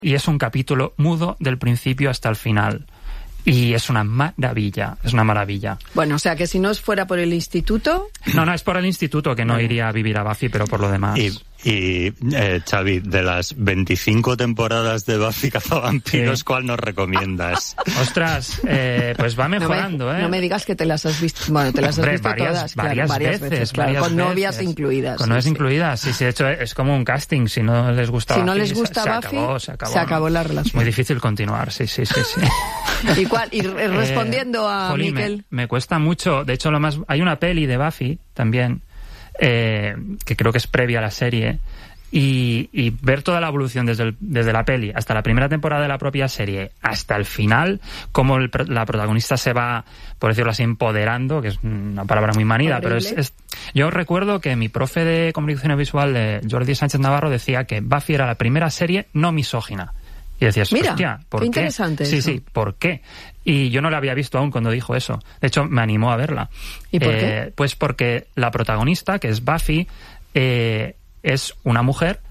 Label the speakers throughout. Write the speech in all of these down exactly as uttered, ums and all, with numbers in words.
Speaker 1: y es un capítulo mudo del principio hasta el final. Y es una maravilla, es una maravilla.
Speaker 2: Bueno, o sea, que si no fuera por el instituto...
Speaker 1: No, no, es por el instituto que no iría a vivir a Buffy, pero por lo demás...
Speaker 3: Y, y eh, Xavi, de las veinticinco temporadas de Buffy Cazavampiros, sí. ¿Cuál nos recomiendas?
Speaker 1: Ostras, eh, pues va mejorando,
Speaker 2: no me,
Speaker 1: ¿eh?
Speaker 2: No me digas que te las has visto... Bueno, te las
Speaker 1: Hombre,
Speaker 2: has visto
Speaker 1: varias,
Speaker 2: todas,
Speaker 1: varias
Speaker 2: claro, varias
Speaker 1: veces,
Speaker 2: veces, claro,
Speaker 1: varias
Speaker 2: con
Speaker 1: veces.
Speaker 2: novias incluidas.
Speaker 1: Con
Speaker 2: sí,
Speaker 1: novias
Speaker 2: sí.
Speaker 1: incluidas, sí, sí, de hecho es como un casting, si no les gusta
Speaker 2: Si
Speaker 1: Buffy,
Speaker 2: no les gusta
Speaker 1: se,
Speaker 2: Buffy,
Speaker 1: se acabó, se acabó,
Speaker 2: se acabó
Speaker 1: ¿no?
Speaker 2: la relación.
Speaker 1: Muy difícil continuar, sí, sí, sí, sí.
Speaker 2: ¿Y cuál? Y respondiendo
Speaker 1: eh,
Speaker 2: a
Speaker 1: Jolín,
Speaker 2: Miquel...
Speaker 1: Me, me cuesta mucho, de hecho lo más hay una peli de Buffy también, eh, que creo que es previa a la serie, y, y ver toda la evolución desde, el, desde la peli hasta la primera temporada de la propia serie hasta el final, cómo el, la protagonista se va, por decirlo así, empoderando, que es una palabra muy manida,
Speaker 2: horrible.
Speaker 1: pero es, es... Yo recuerdo que mi profe de comunicación visual, de Jordi Sánchez Navarro, decía que Buffy era la primera serie no misógina. Y decías,
Speaker 2: mira,
Speaker 1: hostia, ¿por
Speaker 2: qué
Speaker 1: qué?
Speaker 2: interesante
Speaker 1: Sí,
Speaker 2: eso.
Speaker 1: sí, ¿por qué? Y yo no la había visto aún cuando dijo eso. De hecho, me animó a verla.
Speaker 2: ¿Y por
Speaker 1: eh,
Speaker 2: qué?
Speaker 1: Pues porque la protagonista, que es Buffy, eh, es una mujer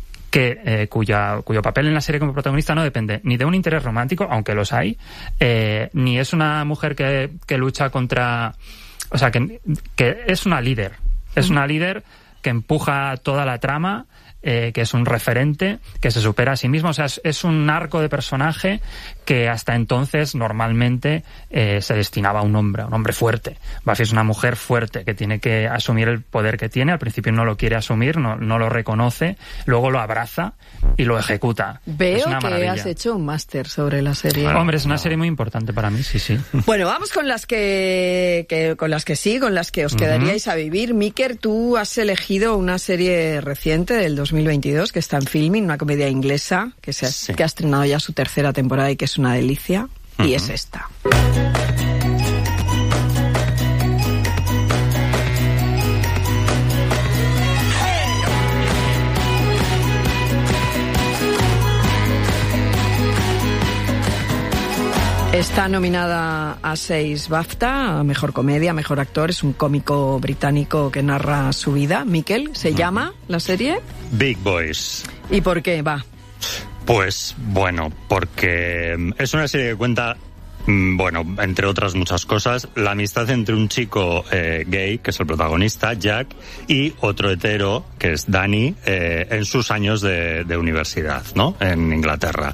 Speaker 1: que eh, cuya cuyo papel en la serie como protagonista no depende ni de un interés romántico, aunque los hay, eh, ni es una mujer que, que lucha contra... O sea, que, que es una líder. Es una líder que empuja toda la trama, eh, que es un referente, que se supera a sí mismo. O sea, es, es un arco de personaje que hasta entonces normalmente eh, se destinaba a un hombre, a un hombre fuerte. Buffy es una mujer fuerte que tiene que asumir el poder que tiene. Al principio no lo quiere asumir, no, no lo reconoce, luego lo abraza y lo ejecuta.
Speaker 2: Veo
Speaker 1: es una
Speaker 2: que
Speaker 1: maravilla.
Speaker 2: has hecho un máster sobre la serie.
Speaker 1: Bueno, hombre, es una serie muy importante para mí, sí, sí.
Speaker 2: Bueno, vamos con las que, que con las que sí, con las que os quedaríais uh-huh. a vivir. Miker, tú has elegido una serie reciente del dos mil veintidós que está en Filmin, una comedia inglesa que se ha,
Speaker 3: sí.
Speaker 2: que ha estrenado ya su tercera temporada y que es una delicia, uh-huh. y es esta. Está nominada a seis BAFTA, a Mejor Comedia, Mejor Actor. Es un cómico británico que narra su vida. Miquel, ¿se llama la serie?
Speaker 3: Big Boys.
Speaker 2: ¿Y por qué? Va.
Speaker 3: Pues, bueno, porque es una serie que cuenta, bueno, entre otras muchas cosas, la amistad entre un chico eh, gay, que es el protagonista, Jack, y otro hetero, que es Danny, eh, en sus años de, de universidad, ¿no? En Inglaterra.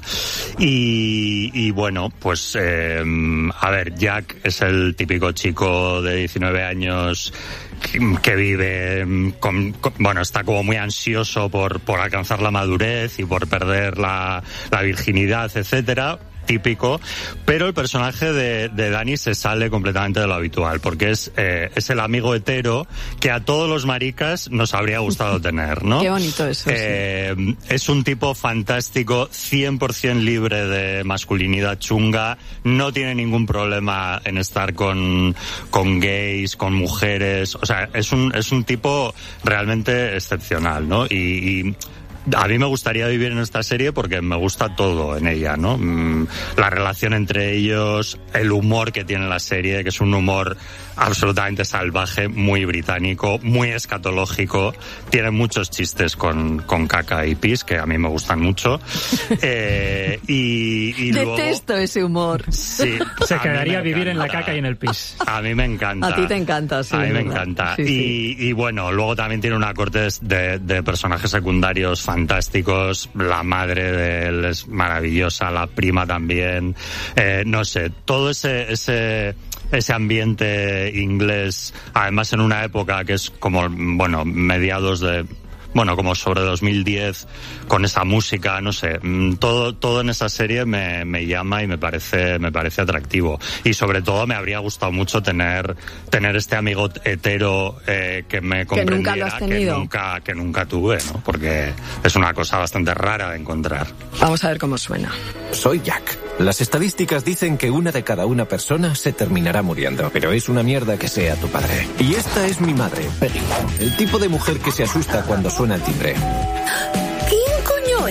Speaker 3: Y, y bueno, pues, eh, a ver, Jack es el típico chico de diecinueve años que, que vive con, con, bueno, está como muy ansioso por, por alcanzar la madurez y por perder la, la virginidad, etcétera. Típico, pero el personaje de, de Danny se sale completamente de lo habitual, porque es, eh, es el amigo hetero que a todos los maricas nos habría gustado tener, ¿no?
Speaker 2: Qué bonito eso,
Speaker 3: eh,
Speaker 2: sí.
Speaker 3: Es un tipo fantástico, cien por ciento libre de masculinidad chunga, no tiene ningún problema en estar con, con gays, con mujeres, o sea, es un, es un tipo realmente excepcional, ¿no? Y, y a mí me gustaría vivir en esta serie porque me gusta todo en ella, ¿no? La relación entre ellos, el humor que tiene la serie, que es un humor absolutamente salvaje, muy británico, muy escatológico. Tiene muchos chistes con, con caca y pis, que a mí me gustan mucho. Eh, y, y
Speaker 2: Detesto
Speaker 3: luego,
Speaker 2: ese humor.
Speaker 3: Sí,
Speaker 1: se quedaría a vivir en la caca y en el pis.
Speaker 3: A mí me encanta.
Speaker 2: A ti te encanta, sí.
Speaker 3: A mí me
Speaker 2: ¿verdad?
Speaker 3: encanta.
Speaker 2: Sí,
Speaker 3: y,
Speaker 2: sí.
Speaker 3: y bueno, luego también tiene una corte de, de personajes secundarios fantásticos. La madre de él es maravillosa, la prima también. Eh, no sé, todo ese, ese, ese ambiente inglés, además en una época que es como, bueno, mediados de, bueno, como sobre dos mil diez, con esa música, no sé, todo, todo en esa serie me, me llama y me parece, me parece atractivo. Y sobre todo me habría gustado mucho tener, tener este amigo hetero, eh, que me comprendiera,
Speaker 2: que nunca lo has tenido.
Speaker 3: que nunca, que nunca tuve, ¿no? Porque es una cosa bastante rara de encontrar.
Speaker 2: Vamos a ver cómo suena.
Speaker 4: Soy Jack. Las estadísticas dicen que una de cada una persona se terminará muriendo, pero es una mierda que sea tu padre. Y esta es mi madre, Peggy, el tipo de mujer que se asusta cuando suena el timbre.
Speaker 5: ¿Quién coño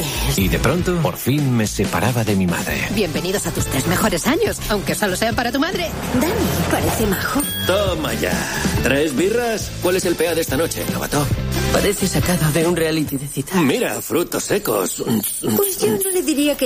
Speaker 4: Y de pronto, por fin me separaba de mi madre.
Speaker 5: Bienvenidos a tus tres mejores años, aunque solo sean para tu madre.
Speaker 6: Dani, parece majo.
Speaker 7: Toma ya. ¿Tres birras? ¿Cuál es el P A de esta noche, novato?
Speaker 6: Parece sacado de un reality de cita.
Speaker 7: Mira, frutos secos.
Speaker 6: Pues yo no le diría que